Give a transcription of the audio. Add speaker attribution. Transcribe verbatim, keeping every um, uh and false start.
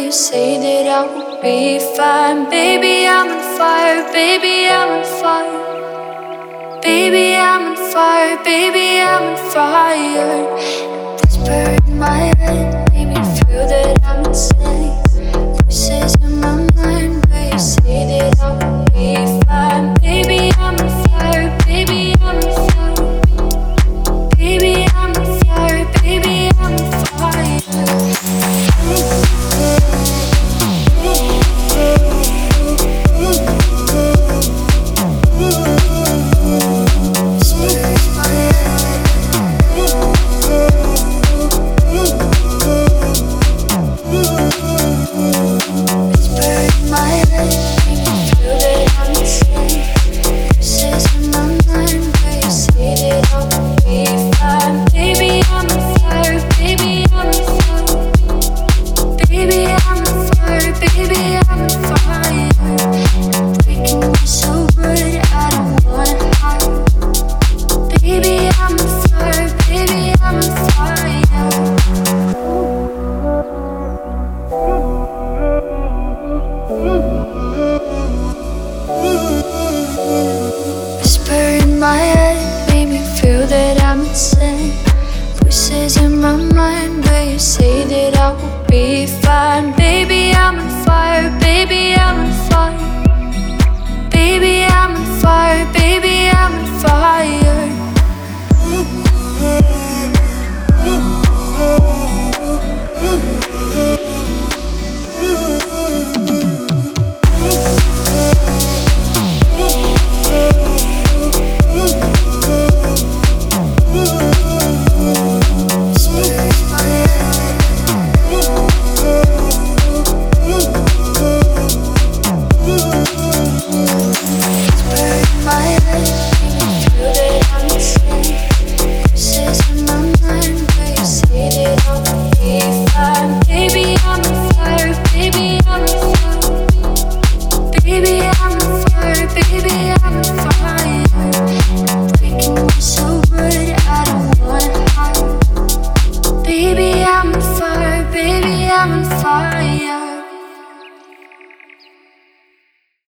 Speaker 1: you say that I will be fine. Baby, I'm on fire, baby, I'm on fire. Baby, I'm on fire, baby, I'm on fire. Whisper in my head, make me feel that I'm insane. Voices in my mind, where you say that I will be fine. Baby, I'm on fire, baby, I'm on fire. Baby, I'm on fire, baby, I'm on fire. Baby,